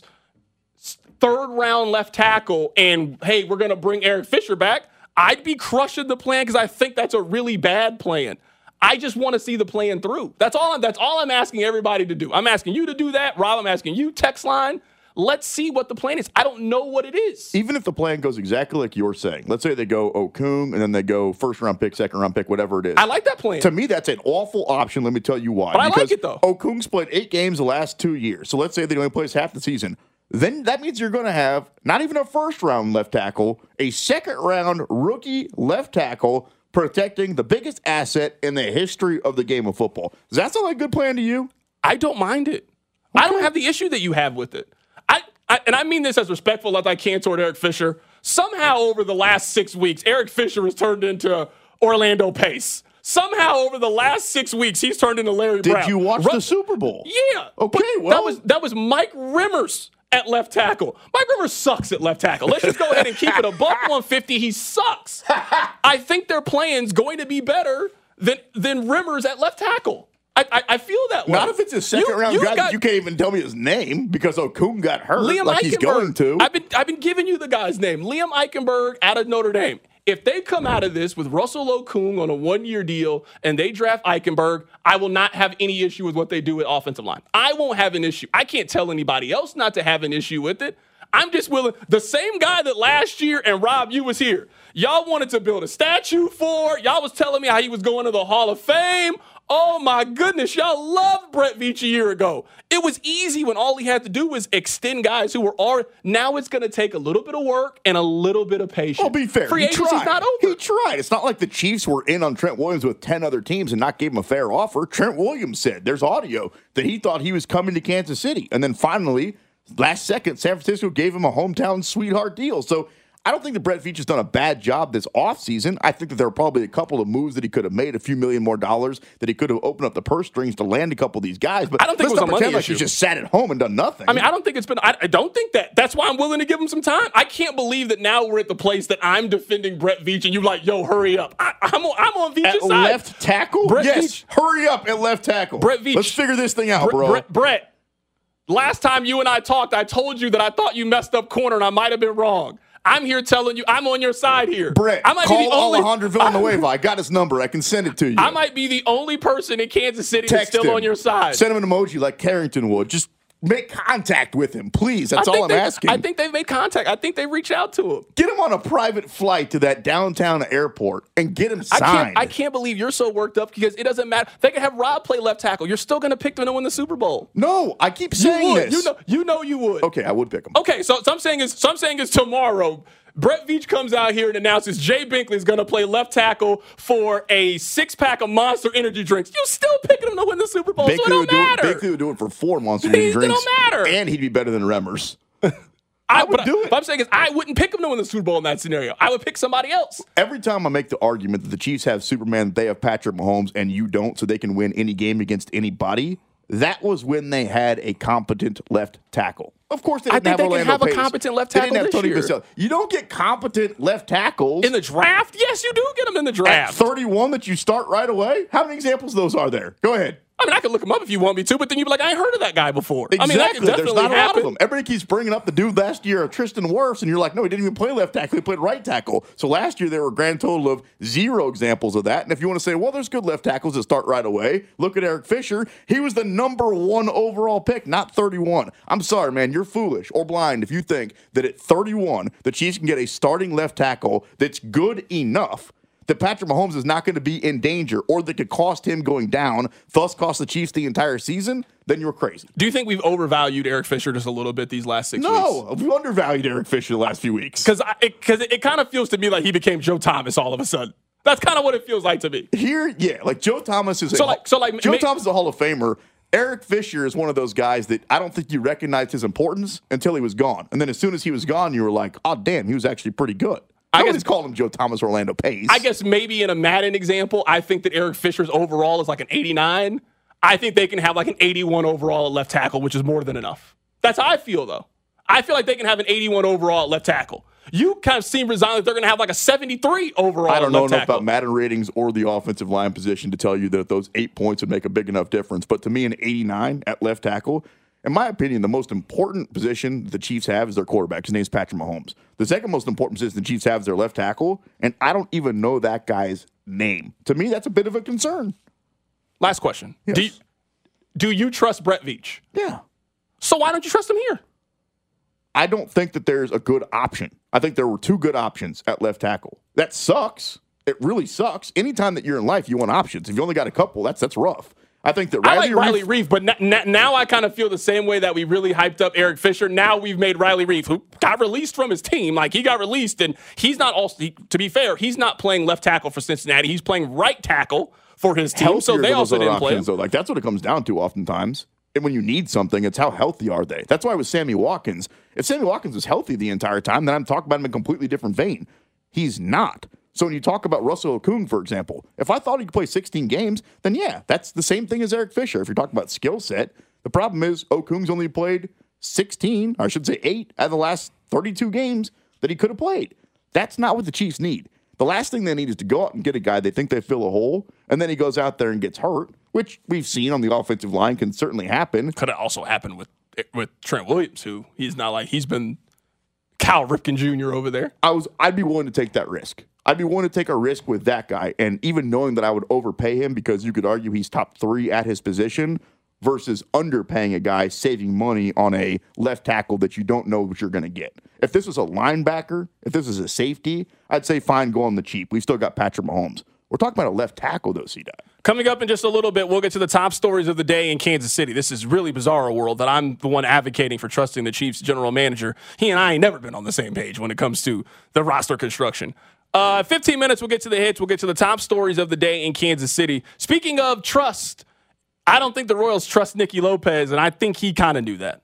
third-round left tackle and, hey, we're going to bring Eric Fisher back, I'd be crushing the plan because I think that's a really bad plan. I just want to see the plan through. That's all I'm asking everybody to do. I'm asking you to do that. Rob, I'm asking you, text line. Let's see what the plan is. I don't know what it is. Even if the plan goes exactly like you're saying, let's say they go Okung and then they go first-round pick, second-round pick, whatever it is. I like that plan. To me, that's an awful option. Let me tell you why. But I like it, though. Okung's played 8 games the last 2 years. So let's say they only plays half the season. Then that means you're going to have not even a first-round left tackle, a second-round rookie left tackle protecting the biggest asset in the history of the game of football. Does that sound like a good plan to you? I don't mind it. Okay. I don't have the issue that you have with it. And I mean this as respectful as I can toward Eric Fisher. Somehow over the last 6 weeks, Eric Fisher has turned into Orlando Pace. Somehow over the last 6 weeks, he's turned into Larry Brown. Did you watch the Super Bowl? Yeah. Okay, well. That was Mike Rimmers at left tackle. Mike Rimmers sucks at left tackle. Let's just go ahead and keep it $150. He sucks. I think their plan's going to be better than Rimmers at left tackle. I feel that way. Not if it's a second-round guy that you can't even tell me his name because Okung got hurt Liam like Eichenberg, he's going to. I've been giving you the guy's name. Liam Eichenberg out of Notre Dame. If they come out of this with Russell Okung on a 1-year deal and they draft Eichenberg, I will not have any issue with what they do with offensive line. I won't have an issue. I can't tell anybody else not to have an issue with it. I'm just willing. The same guy that last year, and Rob, you was here. Y'all wanted to build a statue for. Y'all was telling me how he was going to the Hall of Fame. Oh, my goodness. Y'all loved Brett Veach a year ago. It was easy when all he had to do was extend guys who were already. Now it's going to take a little bit of work and a little bit of patience. Well, be fair. Free agency's not over. He tried. It's not like the Chiefs were in on Trent Williams with 10 other teams and not gave him a fair offer. Trent Williams said there's audio that he thought he was coming to Kansas City. And then finally, last second, San Francisco gave him a hometown sweetheart deal. So I don't think that Brett Veach has done a bad job this offseason. I think that there are probably a couple of moves that he could have made, a few million more dollars that he could have opened up the purse strings to land a couple of these guys. But I don't think it was a money like issue. He just sat at home and done nothing. I mean, I don't think it's been. I don't think that. That's why I'm willing to give him some time. I can't believe that now we're at the place that I'm defending Brett Veach and you're like, yo, hurry up. I'm on Veach's at side. Left tackle? Brett yes, Veach. hurry up at left tackle. Brett Veach. Let's figure this thing out, bro. Brett, last time you and I talked, I told you that I thought you messed up corner and I might have been wrong. I'm here telling you, I'm on your side here. Brett, I might call be the only, Alejandro Villanueva. I got his number. I can send it to you. I might be the only person in Kansas City that's still on your side. Send him an emoji like Carrington would. Just make contact with him, please. That's all I'm asking. I think they've made contact. I think they reached out to him. Get him on a private flight to that downtown airport and get him signed. I can't believe you're so worked up because it doesn't matter. They can have Rob play left tackle. You're still going to pick them to win the Super Bowl. No, I keep saying this. You know you would. Okay, I would pick him. Okay, so I'm saying is tomorrow. Brett Veach comes out here and announces Jay Binkley is going to play left tackle for a 6-pack of Monster Energy drinks. You're still picking him to win the Super Bowl, so it don't matter. Binkley would do it for 4 Monster Energy drinks. It don't matter. And he'd be better than Remmers. I would do it. What I'm saying is I wouldn't pick him to win the Super Bowl in that scenario. I would pick somebody else. Every time I make the argument that the Chiefs have Superman, they have Patrick Mahomes, and you don't, so they can win any game against anybody, that was when they had a competent left tackle. Of course, they didn't have Orlando Pace. I think they can have a competent left tackle this year. Vassell. You don't get competent left tackles. In the draft? Yes, you do get them in the draft. At 31 that you start right away? How many examples of those are there? Go ahead. I mean, I could look him up if you want me to, but then you'd be like, I ain't heard of that guy before. Exactly. I mean, that could definitely There's not a lot happen. of them. Everybody keeps bringing up the dude last year, Tristan Wirfs, and you're like, no, he didn't even play left tackle. He played right tackle. So last year, there were a grand total of 0 examples of that. And if you want to say, well, there's good left tackles that start right away, look at Eric Fisher. He was the number 1 overall pick, not 31. I'm sorry, man. You're foolish or blind if you think that at 31, the Chiefs can get a starting left tackle that's good enough that Patrick Mahomes is not going to be in danger or that could cost him going down, thus cost the Chiefs the entire season, then you're crazy. Do you think we've overvalued Eric Fisher just a little bit these last 6 weeks? No, we've undervalued Eric Fisher the last few weeks. Because it kind of feels to me like he became Joe Thomas all of a sudden. That's kind of what it feels like to me. Here, yeah, like Joe Thomas is Joe Thomas is a Hall of Famer. Eric Fisher is one of those guys that I don't think you recognized his importance until he was gone. And then as soon as he was gone, you were like, oh, damn, he was actually pretty good. I guess call him Joe Thomas or Orlando Pace. I guess maybe in a Madden example, I think that Eric Fisher's overall is like an 89. I think they can have like an 81 overall at left tackle, which is more than enough. That's how I feel, though. I feel like they can have an 81 overall at left tackle. You kind of seem resigned that they're going to have like a 73 overall at left tackle. I don't know enough about Madden ratings or the offensive line position to tell you that those 8 points would make a big enough difference. But to me, an 89 at left tackle, in my opinion, the most important position the Chiefs have is their quarterback. His name's Patrick Mahomes. The second most important position the Chiefs have is their left tackle, and I don't even know that guy's name. To me, that's a bit of a concern. Last question. Yes. Do you trust Brett Veach? Yeah. So why don't you trust him here? I don't think that there's a good option. I think there were 2 good options at left tackle. That sucks. It really sucks. Anytime that you're in life, you want options. If you only got a couple, that's rough. I think that Riley Reef, but now I kind of feel the same way that we really hyped up Eric Fisher. Now we've made Riley Reef, who got released from his team. Like, he got released, and he's not also, to be fair, he's not playing left tackle for Cincinnati. He's playing right tackle for his team, so they also didn't play him. Like, that's what it comes down to oftentimes. And when you need something, it's how healthy are they. That's why with Sammy Watkins, if Sammy Watkins was healthy the entire time, then I'm talking about him in a completely different vein. He's not. So when you talk about Russell Okung, for example, if I thought he could play 16 games, then yeah, that's the same thing as Eric Fisher. If you're talking about skill set, the problem is Okung's only played 16, or I should say 8 out of the last 32 games that he could have played. That's not what the Chiefs need. The last thing they need is to go out and get a guy they think they fill a hole, and then he goes out there and gets hurt, which we've seen on the offensive line can certainly happen. Could have also happened with Trent Williams, who he's not like he's been Cal Ripken Jr. over there. I'd be willing to take that risk. I'd be willing to take a risk with that guy, and even knowing that I would overpay him because you could argue he's top 3 at his position versus underpaying a guy, saving money on a left tackle that you don't know what you're going to get. If this was a linebacker, if this is a safety, I'd say fine, go on the cheap. We've still got Patrick Mahomes. We're talking about a left tackle, though, C-Dot. Coming up in just a little bit, we'll get to the top stories of the day in Kansas City. This is really bizarre world that I'm the one advocating for trusting the Chiefs general manager. He and I ain't never been on the same page when it comes to the roster construction. 15 minutes, we'll get to the hits. We'll get to the top stories of the day in Kansas City. Speaking of trust, I don't think the Royals trust Nicky Lopez, and I think he kind of knew that.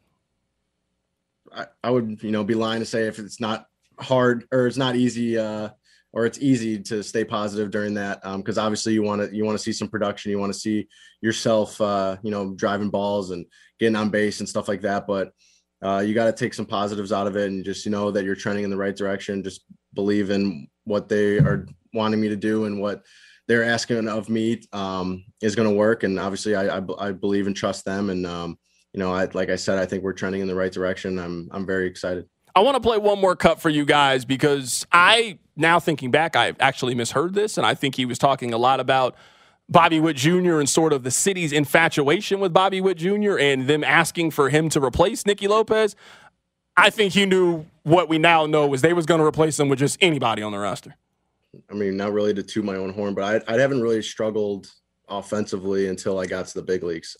I would, be lying to say if it's not hard or it's not easy, or it's easy to stay positive during that, because obviously you want to see some production, you want to see yourself, driving balls and getting on base and stuff like that. But you got to take some positives out of it and just know that you're trending in the right direction. Just believe in what they are wanting me to do and what they're asking of me is going to work. And obviously, I believe and trust them. And like I said, I think we're trending in the right direction. I'm very excited. I want to play one more cut for you guys because now thinking back, I actually misheard this, and I think he was talking a lot about Bobby Witt Jr. and sort of the city's infatuation with Bobby Witt Jr. and them asking for him to replace Nicky Lopez. I think he knew what we now know was they was going to replace him with just anybody on the roster. I mean, not really to toot my own horn, but I haven't really struggled offensively until I got to the big leagues.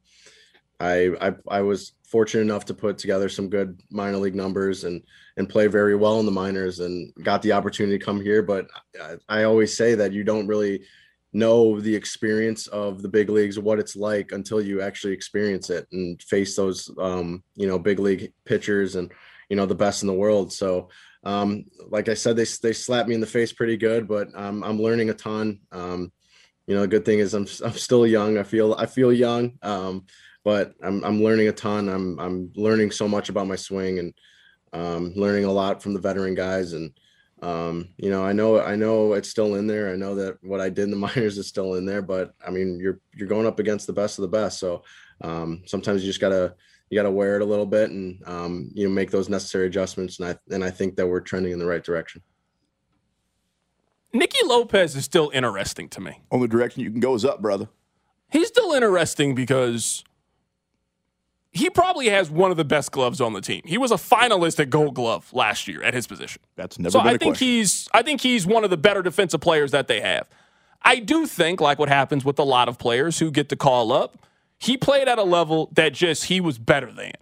I was fortunate enough to put together some good minor league numbers and play very well in the minors and got the opportunity to come here. But I always say that you don't really know the experience of the big leagues, what it's like until you actually experience it and face those, big league pitchers and, the best in the world. So like I said, they slapped me in the face pretty good, but I'm learning a ton. The good thing is I'm still young. I feel young. But I'm learning a ton. I'm learning so much about my swing and learning a lot from the veteran guys. And I know it's still in there. I know that what I did in the minors is still in there. But I mean, you're going up against the best of the best. So sometimes you just gotta wear it a little bit and make those necessary adjustments. And I think that we're trending in the right direction. Nicky Lopez is still interesting to me. Only direction you can go is up, brother. He's still interesting because he probably has one of the best gloves on the team. He was a finalist at Gold Glove last year at his position. That's never been a question. I think he's one of the better defensive players that they have. I do think, like what happens with a lot of players who get to call up, he played at a level that just he was better than.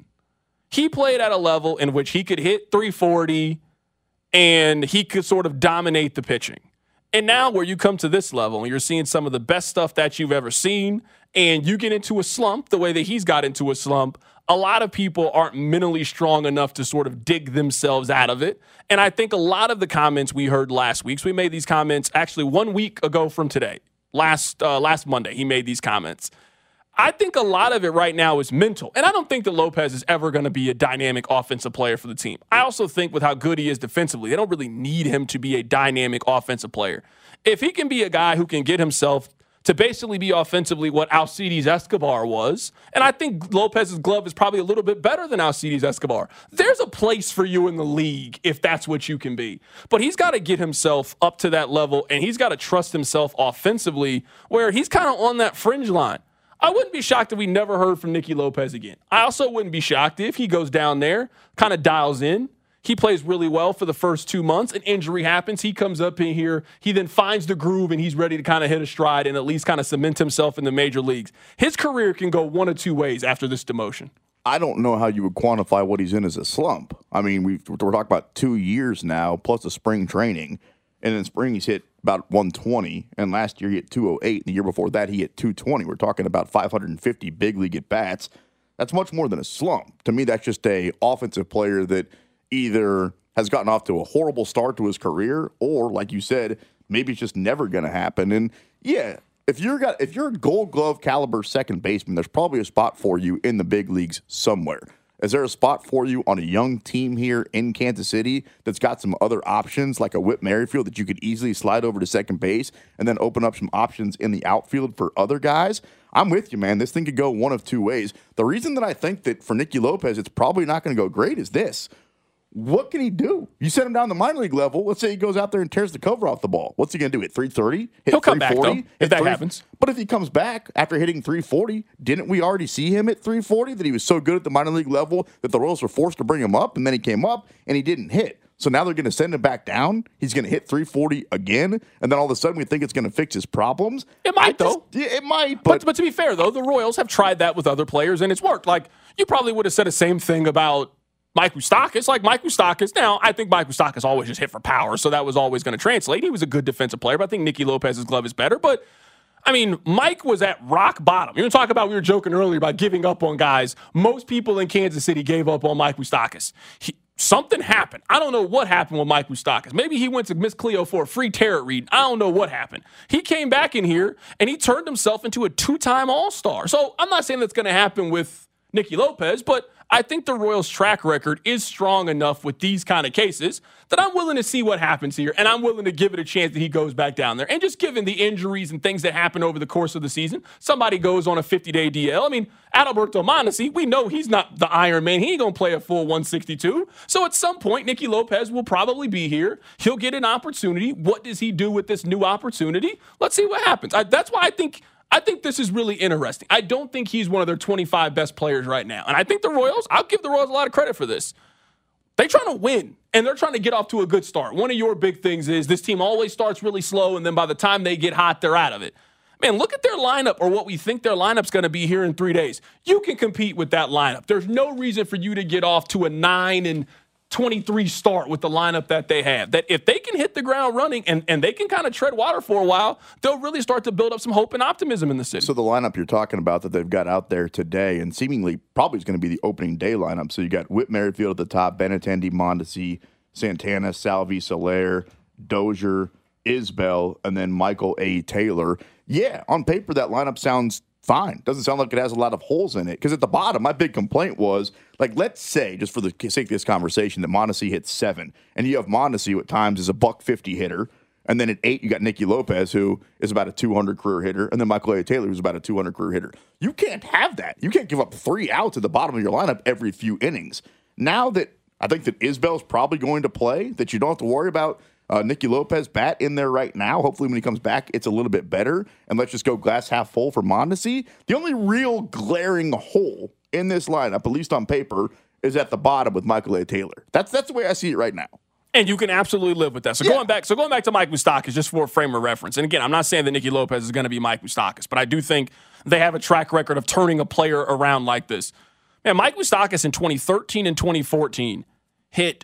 He played at a level in which he could hit 340 and he could sort of dominate the pitching. And now where you come to this level and you're seeing some of the best stuff that you've ever seen and you get into a slump the way that he's got into a slump, a lot of people aren't mentally strong enough to sort of dig themselves out of it. And I think a lot of the comments we heard last week, so we made these comments actually 1 week ago from today, last Monday, he made these comments. I think a lot of it right now is mental. And I don't think that Lopez is ever going to be a dynamic offensive player for the team. I also think with how good he is defensively, they don't really need him to be a dynamic offensive player. If he can be a guy who can get himself to basically be offensively what Alcides Escobar was, and I think Lopez's glove is probably a little bit better than Alcides Escobar, there's a place for you in the league if that's what you can be. But he's got to get himself up to that level, and he's got to trust himself offensively where he's kind of on that fringe line. I wouldn't be shocked if we never heard from Nicky Lopez again. I also wouldn't be shocked if he goes down there, kind of dials in. He plays really well for the first 2 months. An injury happens. He comes up in here. He then finds the groove, and he's ready to kind of hit a stride and at least kind of cement himself in the major leagues. His career can go one of two ways after this demotion. I don't know how you would quantify what he's in as a slump. I mean, we're talking about 2 years now, plus a spring training. And in spring, he's hit about 120. And last year, he hit 208. And the year before that, he hit 220. We're talking about 550 big league at-bats. That's much more than a slump. To me, that's just a offensive player that either has gotten off to a horrible start to his career or, like you said, maybe it's just never going to happen. And, yeah, if you're a Gold Glove caliber second baseman, there's probably a spot for you in the big leagues somewhere. Is there a spot for you on a young team here in Kansas City that's got some other options like a Whit Merrifield that you could easily slide over to second base and then open up some options in the outfield for other guys? I'm with you, man. This thing could go one of two ways. The reason that I think that for Nicky Lopez it's probably not going to go great is this. What can he do? You send him down the minor league level. Let's say he goes out there and tears the cover off the ball. What's he going to do? Hit 330? He'll come back, though, if that happens. But if he comes back after hitting 340, didn't we already see him at 340 that he was so good at the minor league level that the Royals were forced to bring him up, and then he came up and he didn't hit? So now they're going to send him back down. He's going to hit 340 again, and then all of a sudden we think it's going to fix his problems. It might, though. Yeah, it might. But to be fair, though, the Royals have tried that with other players, and it's worked. Like, you probably would have said the same thing about Mike Moustakas. Like, Mike Moustakas, now, I think Mike Moustakas always just hit for power, so that was always going to translate. He was a good defensive player, but I think Nicky Lopez's glove is better. But, I mean, Mike was at rock bottom. You know, talk about, we were joking earlier about giving up on guys. Most people in Kansas City gave up on Mike Moustakas. Something happened. I don't know what happened with Mike Moustakas. Maybe he went to Miss Cleo for a free tarot reading. I don't know what happened. He came back in here, and he turned himself into a 2-time All-Star. So I'm not saying that's going to happen with Nicky Lopez, but I think the Royals' track record is strong enough with these kind of cases that I'm willing to see what happens here, and I'm willing to give it a chance that he goes back down there. And just given the injuries and things that happen over the course of the season, somebody goes on a 50-day DL. I mean, Adalberto Mondesi, we know he's not the Iron Man. He ain't going to play a full 162. So at some point, Nicky Lopez will probably be here. He'll get an opportunity. What does he do with this new opportunity? Let's see what happens. That's why I think this is really interesting. I don't think he's one of their 25 best players right now. And I think the Royals, I'll give the Royals a lot of credit for this. They're trying to win, and they're trying to get off to a good start. One of your big things is this team always starts really slow, and then by the time they get hot, they're out of it. Man, look at their lineup, or what we think their lineup's going to be here in 3 days. You can compete with that lineup. There's no reason for you to get off to a 9-23 start with the lineup that they have. That if they can hit the ground running and they can kind of tread water for a while, they'll really start to build up some hope and optimism in the city. So the lineup you're talking about that they've got out there today, and seemingly probably is going to be the opening day lineup. So you got Whit Merrifield at the top, Benintendi, Mondesi, Santana, Salvi, Soler, Dozier, Isbell, and then Michael A. Taylor. Yeah, on paper that lineup sounds fine. Doesn't sound like it has a lot of holes in it. Because at the bottom, my big complaint was, like, let's say, just for the sake of this conversation, that Mondesi hits 7. And you have Mondesi, who at times is a $150 hitter. And then at 8, you got Nicky Lopez, who is about a 200 career hitter. And then Michael A. Taylor, who's about a 200 career hitter. You can't have that. You can't give up 3 outs at the bottom of your lineup every few innings. Now that I think that Isbell's probably going to play, that you don't have to worry about Nicky Lopez bat in there right now. Hopefully when he comes back, it's a little bit better. And let's just go glass half full for Mondesi. The only real glaring hole in this lineup, at least on paper, is at the bottom with Michael A. Taylor. That's the way I see it right now. And you can absolutely live with that. So going back to Mike Moustakas, just for a frame of reference. And again, I'm not saying that Nicky Lopez is going to be Mike Moustakas, but I do think they have a track record of turning a player around like this. Man, Mike Moustakas in 2013 and 2014 hit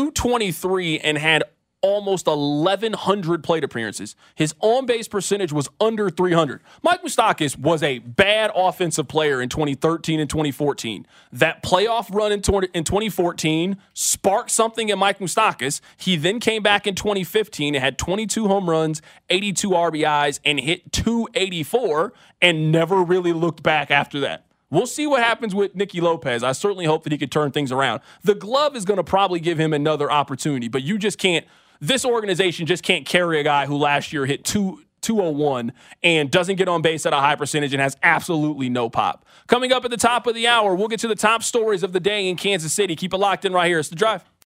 .223 and had almost 1,100 plate appearances. His on-base percentage was under 300. Mike Moustakas was a bad offensive player in 2013 and 2014. That playoff run in 2014 sparked something in Mike Moustakas. He then came back in 2015 and had 22 home runs, 82 RBIs, and hit .284 and never really looked back after that. We'll see what happens with Nicky Lopez. I certainly hope that he could turn things around. The glove is going to probably give him another opportunity, but you just can't. This organization just can't carry a guy who last year hit 201 and doesn't get on base at a high percentage and has absolutely no pop. Coming up at the top of the hour, we'll get to the top stories of the day in Kansas City. Keep it locked in right here. It's The Drive.